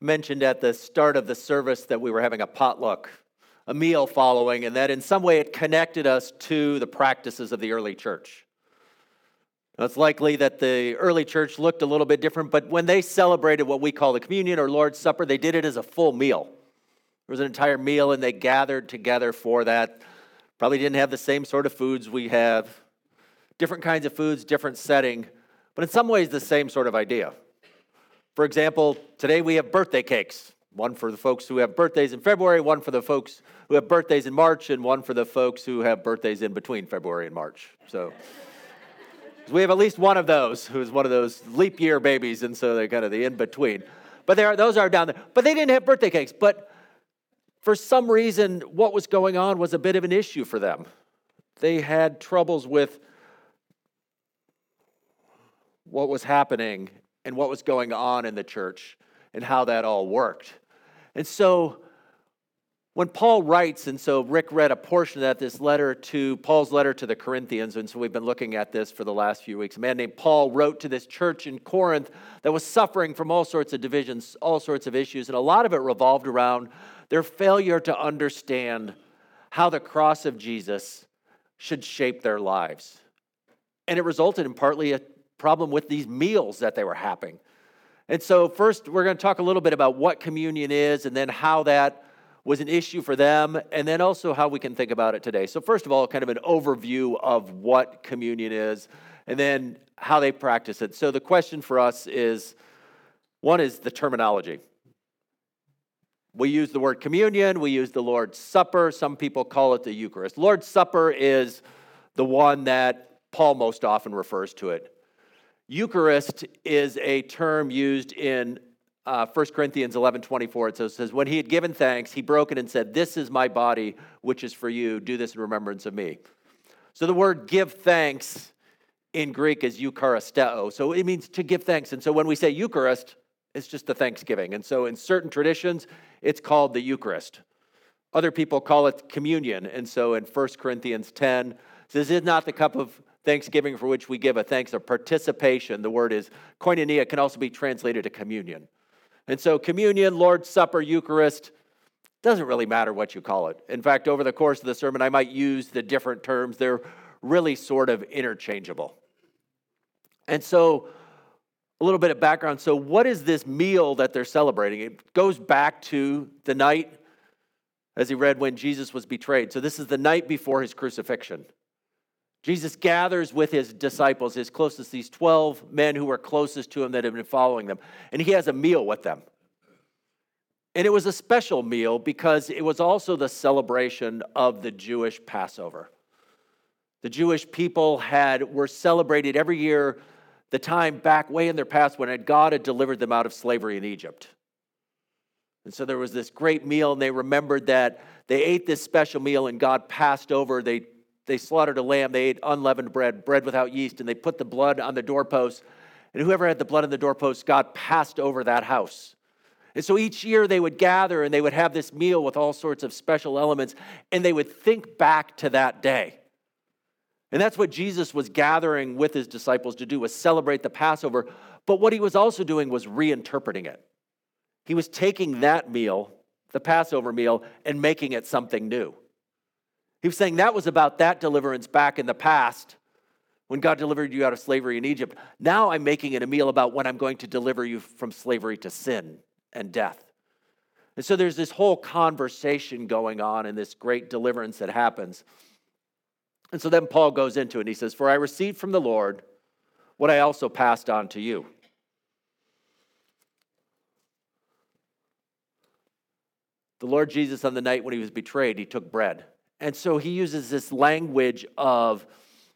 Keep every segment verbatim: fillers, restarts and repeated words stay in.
mentioned at the start of the service that we were having a potluck, a meal following, and that in some way it connected us to the practices of the early church. Now, it's likely that the early church looked a little bit different, but when they celebrated what we call the communion or Lord's Supper, they did it as a full meal. There was an entire meal, and they gathered together for that. Probably didn't have the same sort of foods we have, different kinds of foods, different setting, but in some ways the same sort of idea. For example, today we have birthday cakes. One for the folks who have birthdays in February, one for the folks who have birthdays in March, and one for the folks who have birthdays in between February and March. So we have at least one of those who is one of those leap year babies, and so they're kind of the in-between. But there are, those are down there. But they didn't have birthday cakes. But for some reason, what was going on was a bit of an issue for them. They had troubles with what was happening and what was going on in the church and how that all worked. And so when Paul writes, and so Rick read a portion of that, this letter to, Paul's letter to the Corinthians, and so we've been looking at this for the last few weeks. A man named Paul wrote to this church in Corinth that was suffering from all sorts of divisions, all sorts of issues, and a lot of it revolved around their failure to understand how the cross of Jesus should shape their lives. And it resulted in partly a problem with these meals that they were having. And so first, we're going to talk a little bit about what communion is and then how that was an issue for them, and then also how we can think about it today. So first of all, kind of an overview of what communion is, and then how they practice it. So the question for us is, one is the terminology. We use the word communion, we use the Lord's Supper, some people call it the Eucharist. Lord's Supper is the one that Paul most often refers to it. Eucharist is a term used in uh, First Corinthians eleven twenty-four. It says, when he had given thanks, he broke it and said, this is my body, which is for you. Do this in remembrance of me. So the word give thanks in Greek is eucharisteo. So it means to give thanks. And so when we say Eucharist, it's just the thanksgiving. And so in certain traditions, it's called the Eucharist. Other people call it communion. And so in First Corinthians ten, it says, this is not the cup of thanksgiving for which we give a thanks or participation. The word is koinonia, can also be translated to communion. And so communion, Lord's Supper, Eucharist, doesn't really matter what you call it. In fact, over the course of the sermon, I might use the different terms. They're really sort of interchangeable. And so a little bit of background. So what is this meal that they're celebrating? It goes back to the night, as he read, when Jesus was betrayed. So this is the night before his crucifixion. Jesus gathers with his disciples, his closest, these twelve men who were closest to him that had been following them, and he has a meal with them. And it was a special meal because it was also the celebration of the Jewish Passover. The Jewish people had were celebrated every year, the time back way in their past when God had delivered them out of slavery in Egypt. And so there was this great meal, and they remembered that they ate this special meal, and God passed over. They They slaughtered a lamb, they ate unleavened bread, bread without yeast, and they put the blood on the doorposts. And whoever had the blood on the doorposts, God passed over that house. And so each year they would gather and they would have this meal with all sorts of special elements, and they would think back to that day. And that's what Jesus was gathering with his disciples to do, was celebrate the Passover. But what he was also doing was reinterpreting it. He was taking that meal, the Passover meal, and making it something new. He was saying that was about that deliverance back in the past when God delivered you out of slavery in Egypt. Now I'm making it a meal about when I'm going to deliver you from slavery to sin and death. And so there's this whole conversation going on and this great deliverance that happens. And so then Paul goes into it and he says, for I received from the Lord what I also passed on to you. The Lord Jesus, on the night when he was betrayed, he took bread. And so he uses this language of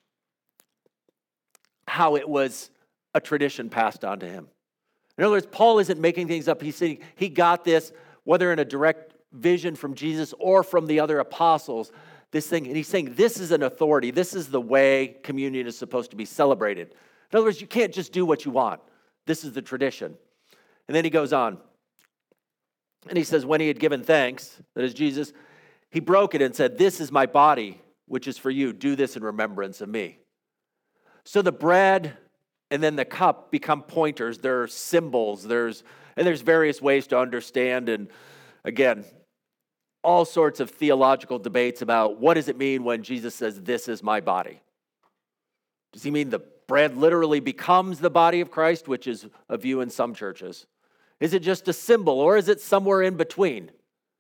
how it was a tradition passed on to him. In other words, Paul isn't making things up. He's saying he got this, whether in a direct vision from Jesus or from the other apostles, this thing. And he's saying this is an authority. This is the way communion is supposed to be celebrated. In other words, you can't just do what you want. This is the tradition. And then he goes on. And he says, when he had given thanks, that is Jesus, he broke it and said, this is my body, which is for you. Do this in remembrance of me. So the bread and then the cup become pointers. They're symbols. There's, And there's various ways to understand, and again, all sorts of theological debates about what does it mean when Jesus says, "This is my body." Does he mean the bread literally becomes the body of Christ, which is a view in some churches? Is it just a symbol, or is it somewhere in between?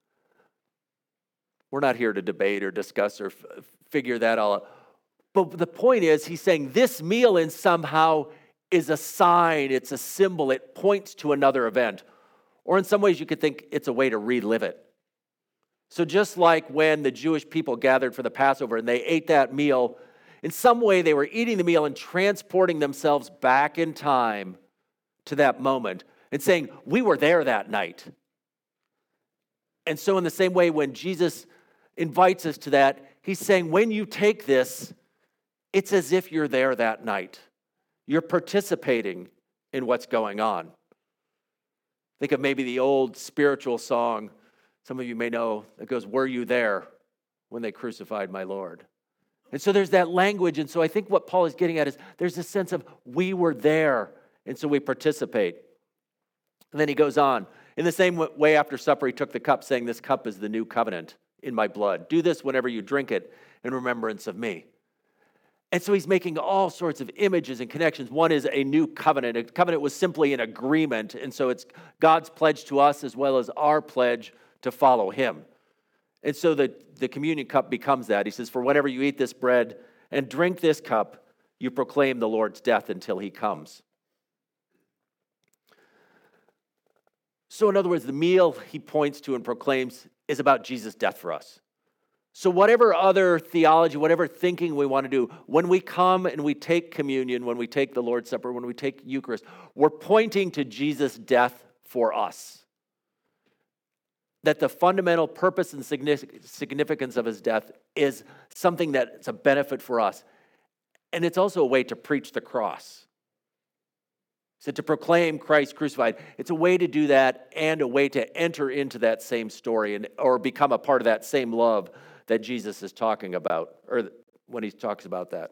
We're not here to debate or discuss or f- figure that all out. But the point is, he's saying this meal in somehow is a sign, it's a symbol, it points to another event. Or in some ways you could think it's a way to relive it. So just like when the Jewish people gathered for the Passover and they ate that meal, in some way they were eating the meal and transporting themselves back in time to that moment and saying, we were there that night. And so in the same way, when Jesus invites us to that, he's saying, when you take this, it's as if you're there that night. You're participating in what's going on. Think of maybe the old spiritual song, some of you may know, that goes, "Were you there when they crucified my Lord?" And so there's that language. And so I think what Paul is getting at is there's a sense of we were there, and so we participate. And then he goes on. In the same way, after supper, he took the cup, saying, "This cup is the new covenant in my blood. Do this whenever you drink it in remembrance of me." And so he's making all sorts of images and connections. One is a new covenant. A covenant was simply an agreement. And so it's God's pledge to us as well as our pledge to follow him. And so the, the communion cup becomes that. He says, "For whenever you eat this bread and drink this cup, you proclaim the Lord's death until he comes." So in other words, the meal he points to and proclaims is about Jesus' death for us. So whatever other theology, whatever thinking we want to do, when we come and we take communion, when we take the Lord's Supper, when we take Eucharist, we're pointing to Jesus' death for us. That the fundamental purpose and significance of his death is something that's a benefit for us. And it's also a way to preach the cross. So to proclaim Christ crucified, it's a way to do that and a way to enter into that same story and or become a part of that same love that Jesus is talking about, or when he talks about that.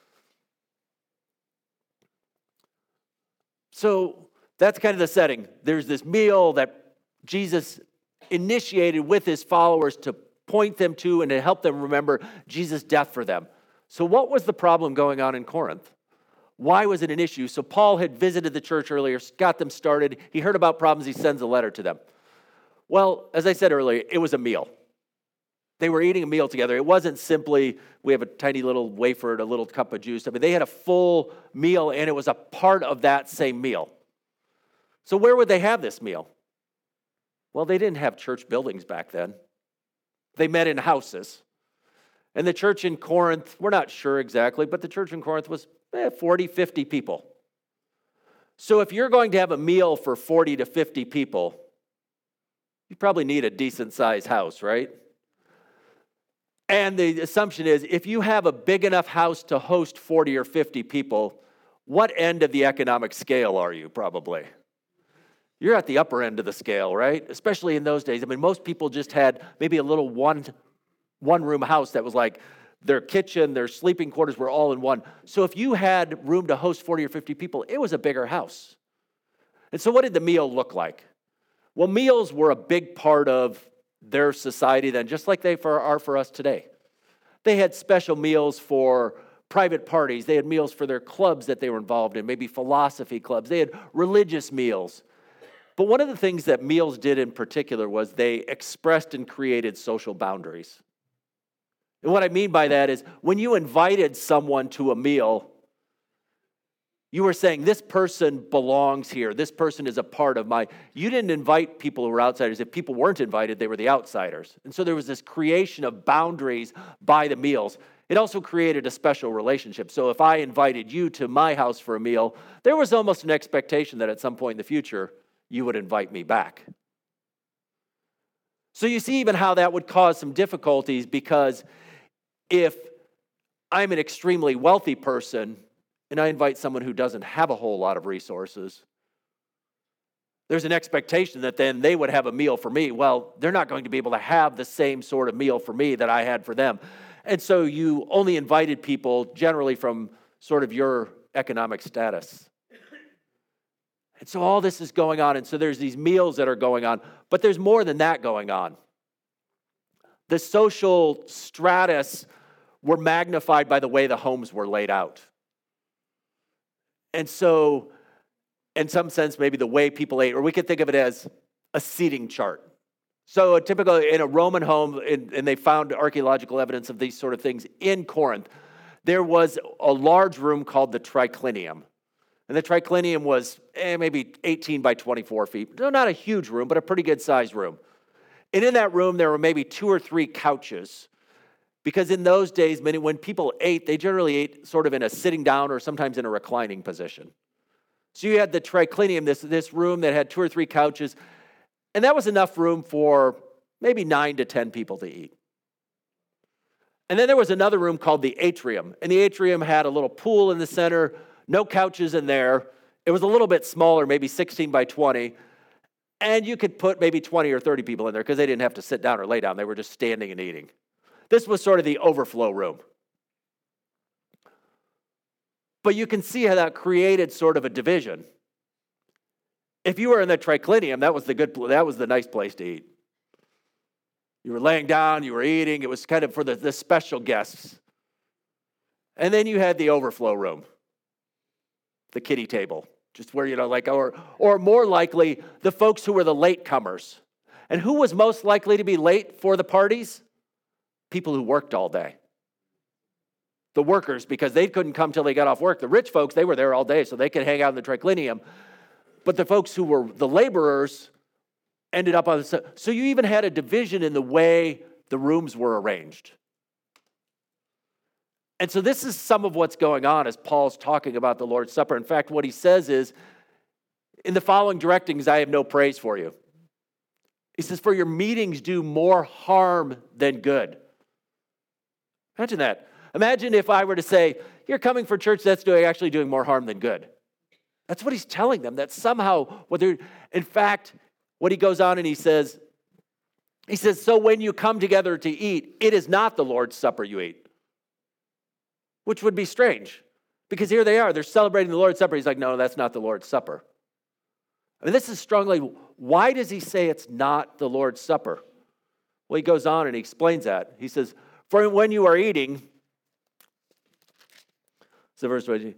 So that's kind of the setting. There's this meal that Jesus initiated with his followers to point them to and to help them remember Jesus' death for them. So what was the problem going on in Corinth? Why was it an issue? So Paul had visited the church earlier, got them started. He heard about problems. He sends a letter to them. Well, as I said earlier, it was a meal. They were eating a meal together. It wasn't simply, we have a tiny little wafer and a little cup of juice. I mean, they had a full meal, and it was a part of that same meal. So where would they have this meal? Well, they didn't have church buildings back then. They met in houses. And the church in Corinth, we're not sure exactly, but the church in Corinth was eh, forty, fifty people. So if you're going to have a meal for forty to fifty people, you probably need a decent-sized house, right? And the assumption is if you have a big enough house to host forty or fifty people, what end of the economic scale are you probably? You're at the upper end of the scale, right? Especially in those days. I mean, most people just had maybe a little one, one-room house that was like their kitchen, their sleeping quarters were all in one. So if you had room to host forty or fifty people, it was a bigger house. And so what did the meal look like? Well, meals were a big part of their society then, just like they for, are for us today. They had special meals for private parties. They had meals for their clubs that they were involved in, maybe philosophy clubs. They had religious meals. But one of the things that meals did in particular was they expressed and created social boundaries. And what I mean by that is when you invited someone to a meal, you were saying, this person belongs here. This person is a part of my... You didn't invite people who were outsiders. If people weren't invited, they were the outsiders. And so there was this creation of boundaries by the meals. It also created a special relationship. So if I invited you to my house for a meal, there was almost an expectation that at some point in the future, you would invite me back. So you see even how that would cause some difficulties, because if I'm an extremely wealthy person and I invite someone who doesn't have a whole lot of resources, there's an expectation that then they would have a meal for me. Well, they're not going to be able to have the same sort of meal for me that I had for them. And so you only invited people generally from sort of your economic status. And so all this is going on. And so there's these meals that are going on. But there's more than that going on. The social stratus were magnified by the way the homes were laid out. And so, in some sense, maybe the way people ate, or we could think of it as a seating chart. So typically in a Roman home, and they found archaeological evidence of these sort of things in Corinth, there was a large room called the triclinium. And the triclinium was eh, maybe eighteen by twenty-four feet. No, not a huge room, but a pretty good sized room. And in that room, there were maybe two or three couches. Because in those days, many, when people ate, they generally ate sort of in a sitting down or sometimes in a reclining position. So you had the triclinium, this, this room that had two or three couches, and that was enough room for maybe nine to ten people to eat. And then there was another room called the atrium, and the atrium had a little pool in the center, no couches in there. It was a little bit smaller, maybe sixteen by twenty, and you could put maybe twenty or thirty people in there because they didn't have to sit down or lay down. They were just standing and eating. This was sort of the overflow room. But you can see how that created sort of a division. If you were in the triclinium, that was the good, that was the nice place to eat. You were laying down, you were eating. It was kind of for the, the special guests. And then you had the overflow room, the kiddie table, just where, you know, like, or, or more likely, the folks who were the latecomers. And who was most likely to be late for the parties? People who worked all day. The workers, because they couldn't come till they got off work. The rich folks, they were there all day, so they could hang out in the triclinium. But the folks who were the laborers ended up on the... So you even had a division in the way the rooms were arranged. And so this is some of what's going on as Paul's talking about the Lord's Supper. In fact, what he says is, in the following directings, I have no praise for you. He says, for your meetings do more harm than good. Imagine that. Imagine if I were to say, you're coming for church that's doing actually doing more harm than good. That's what he's telling them, that somehow, what they're, in fact, what he goes on and he says, he says, so when you come together to eat, it is not the Lord's Supper you eat. Which would be strange, because here they are, they're celebrating the Lord's Supper. He's like, no, that's not the Lord's Supper. I mean, this is strongly, why does he say it's not the Lord's Supper? Well, he goes on and he explains that. He says, for when you are eating, so verse twenty,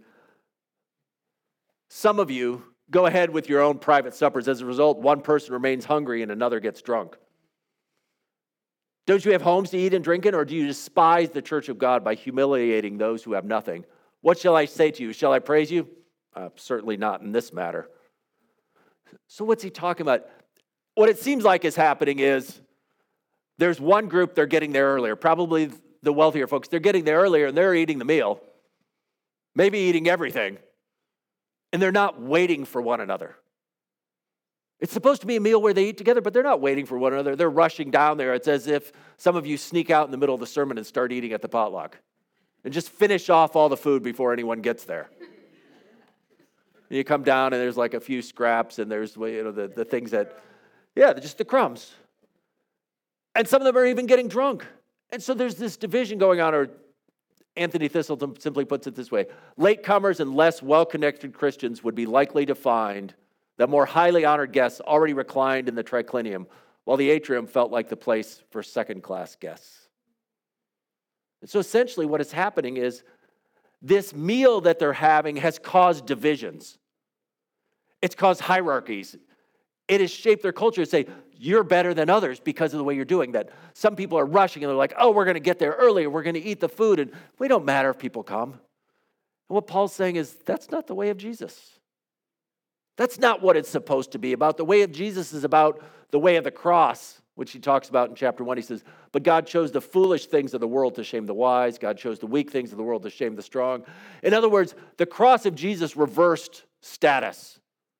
some of you go ahead with your own private suppers. As a result, one person remains hungry and another gets drunk. Don't you have homes to eat and drink in, or do you despise the church of God by humiliating those who have nothing? What shall I say to you? Shall I praise you? Uh, certainly not in this matter. So what's he talking about? What it seems like is happening is there's one group, they're getting there earlier, probably the wealthier folks. They're getting there earlier and they're eating the meal, maybe eating everything, and they're not waiting for one another. It's supposed to be a meal where they eat together, but they're not waiting for one another. They're rushing down there. It's as if some of you sneak out in the middle of the sermon and start eating at the potluck and just finish off all the food before anyone gets there. You come down and there's like a few scraps and there's, you know, the, the things that, yeah, just the crumbs. And some of them are even getting drunk. And so there's this division going on, or Anthony Thistleton simply puts it this way. Latecomers and less well-connected Christians would be likely to find that more highly honored guests already reclined in the triclinium, while the atrium felt like the place for second-class guests. And so essentially what is happening is this meal that they're having has caused divisions. It's caused hierarchies. It has shaped their culture to say, you're better than others because of the way you're doing that. Some people are rushing and they're like, oh, we're going to get there early. We're going to eat the food. And we don't matter if people come. And what Paul's saying is, that's not the way of Jesus. That's not what it's supposed to be about. The way of Jesus is about the way of the cross, which he talks about in chapter one. He says, but God chose the foolish things of the world to shame the wise. God chose the weak things of the world to shame the strong. In other words, the cross of Jesus reversed status.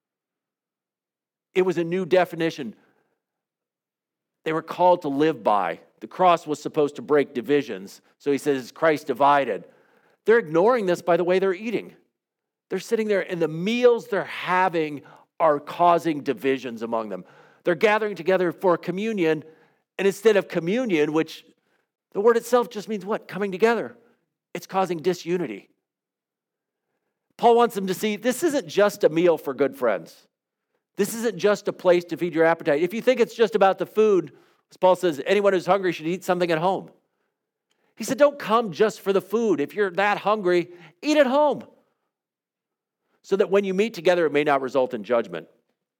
It was a new definition they were called to live by. The cross was supposed to break divisions. So he says, Christ divided. They're ignoring this by the way they're eating. They're sitting there, and the meals they're having are causing divisions among them. They're gathering together for communion, and instead of communion, which the word itself just means what? Coming together. It's causing disunity. Paul wants them to see this isn't just a meal for good friends. This isn't just a place to feed your appetite. If you think it's just about the food, as Paul says, anyone who's hungry should eat something at home. He said, don't come just for the food. If you're that hungry, eat at home, so that when you meet together, it may not result in judgment.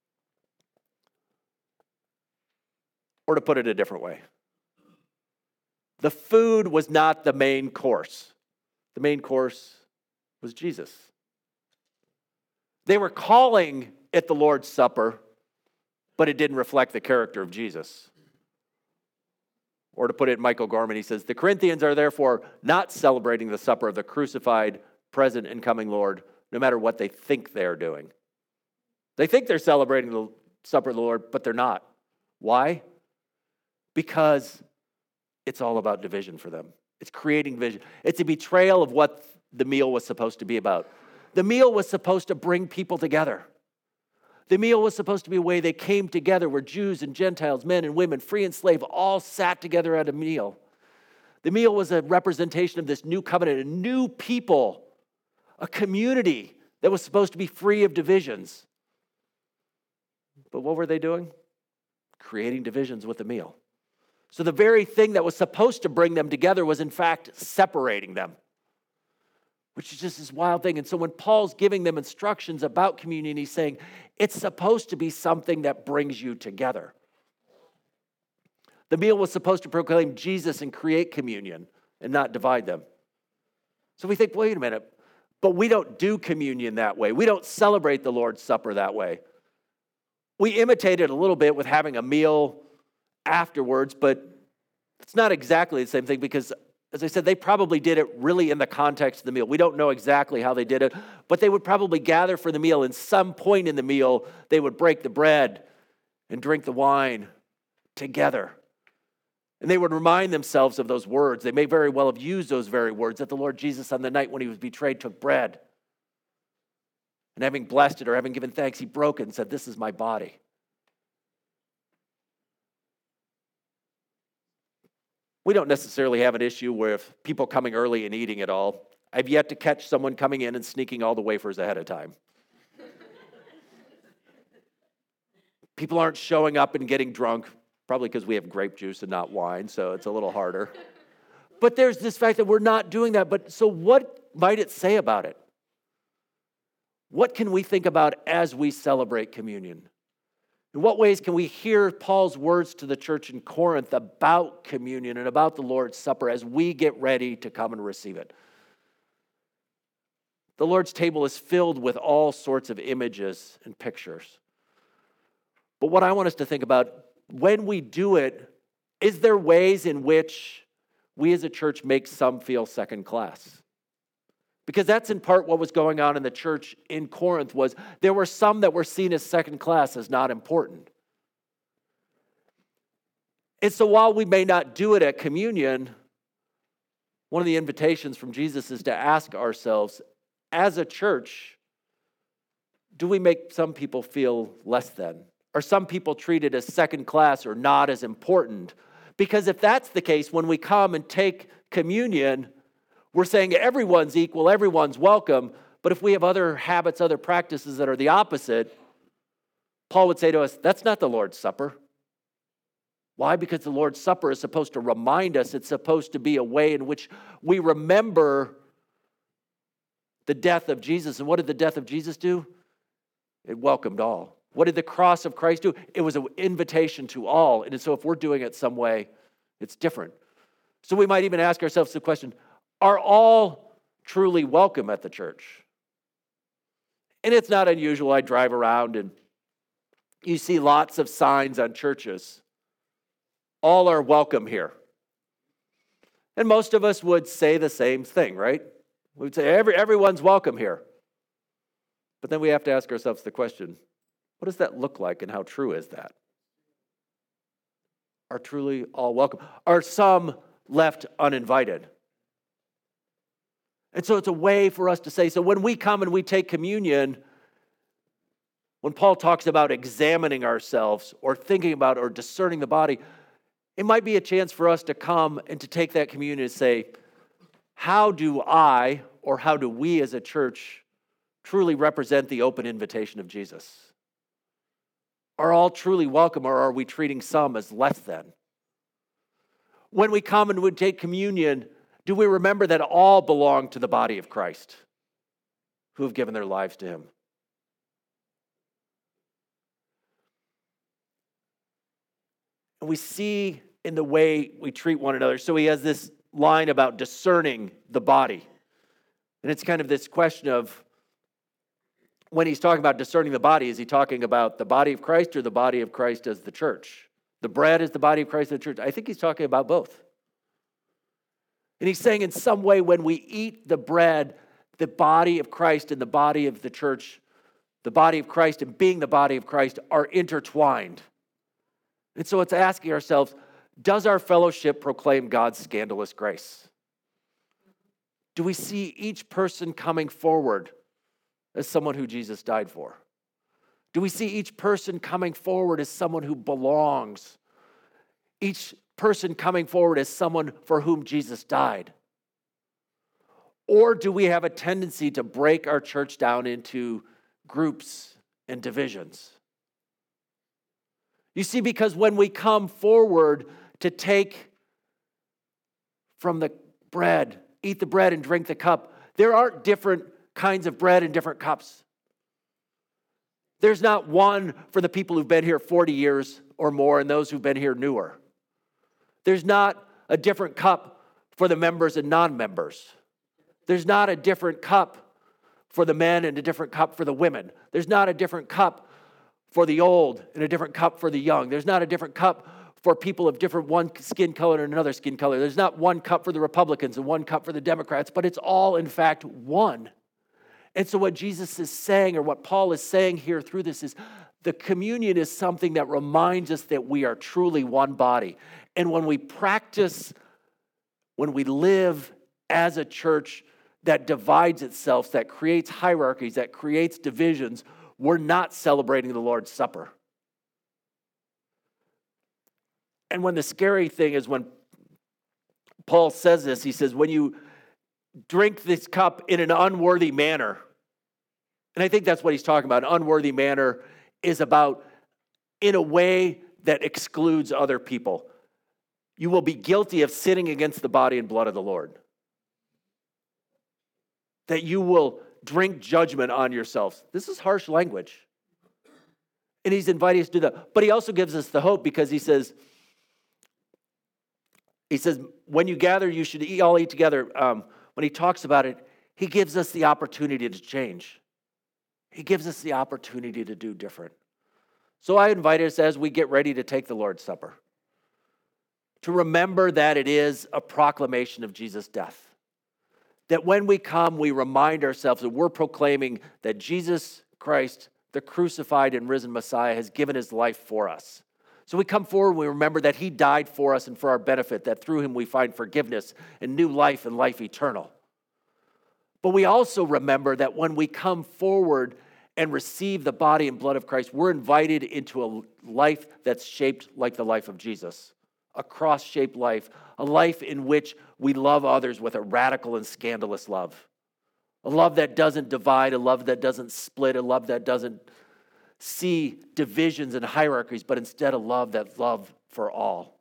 Or to put it a different way, the food was not the main course. The main course was Jesus. They were calling it the Lord's Supper, but it didn't reflect the character of Jesus. Or to put it in Michael Gorman, he says, the Corinthians are therefore not celebrating the supper of the crucified, present, and coming Lord, no matter what they think they're doing. They think they're celebrating the supper of the Lord, but they're not. Why? Because it's all about division for them. It's creating division. It's a betrayal of what the meal was supposed to be about. The meal was supposed to bring people together. The meal was supposed to be a way they came together where Jews and Gentiles, men and women, free and slave, all sat together at a meal. The meal was a representation of this new covenant, a new people, a community that was supposed to be free of divisions. But what were they doing? Creating divisions with the meal. So the very thing that was supposed to bring them together was in fact separating them, which is just this wild thing. And so when Paul's giving them instructions about communion, he's saying it's supposed to be something that brings you together. The meal was supposed to proclaim Jesus and create communion and not divide them. So we think, wait a minute, but we don't do communion that way. We don't celebrate the Lord's Supper that way. We imitate it a little bit with having a meal afterwards, but it's not exactly the same thing because, as I said, they probably did it really in the context of the meal. We don't know exactly how they did it, but they would probably gather for the meal. And some point in the meal, they would break the bread and drink the wine together. And they would remind themselves of those words. They may very well have used those very words that the Lord Jesus on the night when he was betrayed took bread. And having blessed it or having given thanks, he broke it and said, this is my body. We don't necessarily have an issue with people coming early and eating it all. I've yet to catch someone coming in and sneaking all the wafers ahead of time. People aren't showing up and getting drunk, probably because we have grape juice and not wine, so it's a little harder. But there's this fact that we're not doing that. But so what might it say about it? What can we think about as we celebrate communion? In what ways can we hear Paul's words to the church in Corinth about communion and about the Lord's Supper as we get ready to come and receive it? The Lord's table is filled with all sorts of images and pictures. But what I want us to think about, when we do it, is there ways in which we as a church make some feel second class? Because that's in part what was going on in the church in Corinth, was there were some that were seen as second class, as not important. And so while we may not do it at communion, one of the invitations from Jesus is to ask ourselves, as a church, do we make some people feel less than? Are some people treated as second class or not as important? Because if that's the case, when we come and take communion, we're saying everyone's equal, everyone's welcome, but if we have other habits, other practices that are the opposite, Paul would say to us, that's not the Lord's Supper. Why? Because the Lord's Supper is supposed to remind us, it's supposed to be a way in which we remember the death of Jesus. And what did the death of Jesus do? It welcomed all. What did the cross of Christ do? It was an invitation to all. And so if we're doing it some way, it's different. So we might even ask ourselves the question, are all truly welcome at the church? And it's not unusual. I drive around and you see lots of signs on churches. All are welcome here. And most of us would say the same thing, right? We would say every, everyone's welcome here. But then we have to ask ourselves the question, what does that look like and how true is that? Are truly all welcome? Are some left uninvited? And so it's a way for us to say, so when we come and we take communion, when Paul talks about examining ourselves or thinking about or discerning the body, it might be a chance for us to come and to take that communion and say, how do I or how do we as a church truly represent the open invitation of Jesus? are all truly welcome, or are we treating some as less than? When we come and we take communion, do we remember that all belong to the body of Christ who have given their lives to him? And we see in the way we treat one another. So he has this line about discerning the body. And it's kind of this question of, when he's talking about discerning the body, is he talking about the body of Christ or the body of Christ as the church? The bread is the body of Christ as the church. I think he's talking about both. And he's saying in some way, when we eat the bread, the body of Christ and the body of the church, the body of Christ and being the body of Christ are intertwined. And so it's asking ourselves, does our fellowship proclaim God's scandalous grace? Do we see each person coming forward as someone who Jesus died for? Do we see each person coming forward as someone who belongs? Each person coming forward as someone for whom Jesus died? Or do we have a tendency to break our church down into groups and divisions? You see, because when we come forward to take from the bread, eat the bread and drink the cup, there aren't different kinds of bread and different cups. There's not one for the people who've been here forty years or more and those who've been here newer. There's not a different cup for the members and non-members. There's not a different cup for the men and a different cup for the women. There's not a different cup for the old and a different cup for the young. There's not a different cup for people of different one skin color and another skin color. There's not one cup for the Republicans and one cup for the Democrats, but it's all, in fact, one. And so what Jesus is saying, or what Paul is saying here through this, is the communion is something that reminds us that we are truly one body. And when we practice, when we live as a church that divides itself, that creates hierarchies, that creates divisions, we're not celebrating the Lord's Supper. And when the scary thing is when Paul says this, he says, when you drink this cup in an unworthy manner, and I think that's what he's talking about. An unworthy manner is about in a way that excludes other people. You will be guilty of sinning against the body and blood of the Lord. That you will drink judgment on yourselves. This is harsh language. And he's inviting us to do that. But he also gives us the hope, because he says, he says, when you gather, you should eat, all eat together. Um, when he talks about it, he gives us the opportunity to change. He gives us the opportunity to do different. So I invite us, as we get ready to take the Lord's Supper, to remember that it is a proclamation of Jesus' death. That when we come, we remind ourselves that we're proclaiming that Jesus Christ, the crucified and risen Messiah, has given his life for us. So we come forward and we remember that he died for us and for our benefit, that through him we find forgiveness and new life and life eternal. But we also remember that when we come forward and receive the body and blood of Christ, we're invited into a life that's shaped like the life of Jesus. A cross-shaped life, a life in which we love others with a radical and scandalous love. A love that doesn't divide, a love that doesn't split, a love that doesn't see divisions and hierarchies, but instead a love that's love for all.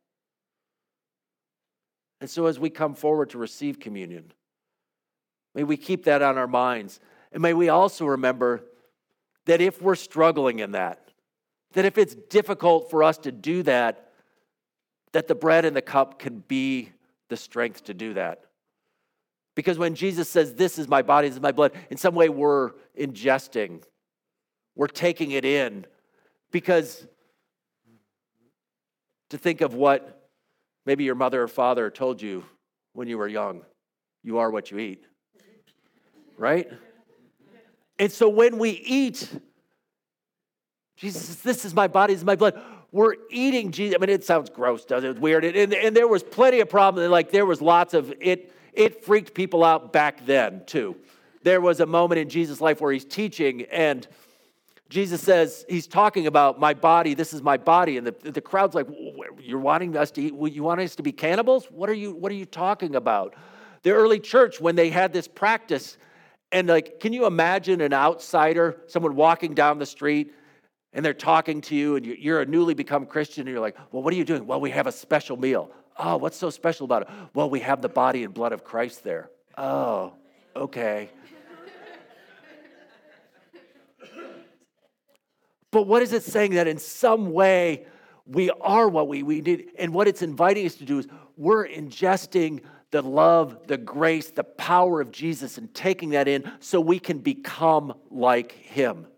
And so as we come forward to receive communion, may we keep that on our minds. And may we also remember that if we're struggling in that, that if it's difficult for us to do that, that the bread and the cup can be the strength to do that. Because when Jesus says, this is my body, this is my blood, in some way we're ingesting, we're taking it in. Because to think of what maybe your mother or father told you when you were young, you are what you eat, right? And so when we eat, Jesus says, this is my body, this is my blood. We're eating Jesus. I mean, it sounds gross, doesn't it? It's weird. And, and there was plenty of problems. Like there was lots of, it, it freaked people out back then too. There was a moment in Jesus' life where he's teaching and Jesus says, he's talking about my body, this is my body. And the, the crowd's like, you're wanting us to eat, you want us to be cannibals? What are you, what are you talking about? The early church, when they had this practice, and like, can you imagine an outsider, someone walking down the street, and they're talking to you, and you- you're a newly become Christian, and you're like, well, what are you doing? Well, we have a special meal. Oh, what's so special about it? Well, we have the body and blood of Christ there. Oh, okay. But what is it saying? That in some way we are what we, we need. And what it's inviting us to do is we're ingesting the love, the grace, the power of Jesus and taking that in so we can become like him.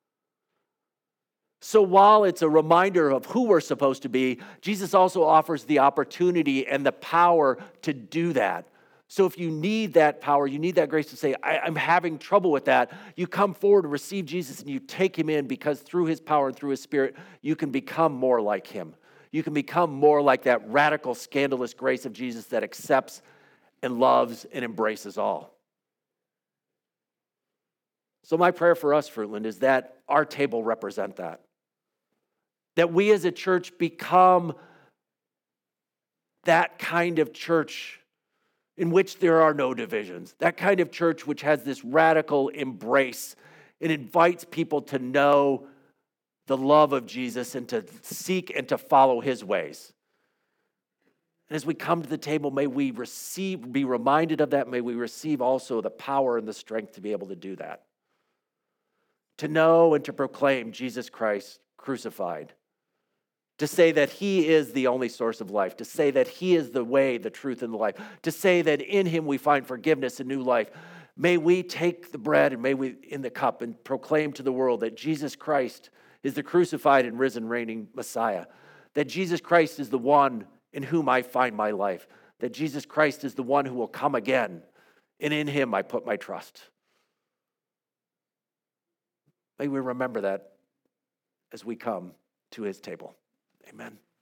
So while it's a reminder of who we're supposed to be, Jesus also offers the opportunity and the power to do that. So if you need that power, you need that grace to say, I, I'm having trouble with that, you come forward to receive Jesus and you take him in, because through his power and through his Spirit, you can become more like him. You can become more like that radical, scandalous grace of Jesus that accepts and loves and embraces all. So my prayer for us, Fruitland, is that our table represent that. That we as a church become that kind of church in which there are no divisions. That kind of church which has this radical embrace and invites people to know the love of Jesus and to seek and to follow his ways. And as we come to the table, may we receive, be reminded of that. May we receive also the power and the strength to be able to do that. To know and to proclaim Jesus Christ crucified. To say that he is the only source of life. To say that he is the way, the truth, and the life. To say that in him we find forgiveness and new life. May we take the bread and may we in the cup and proclaim to the world that Jesus Christ is the crucified and risen reigning Messiah. That Jesus Christ is the one in whom I find my life. That Jesus Christ is the one who will come again. And in him I put my trust. May we remember that as we come to his table. Amen.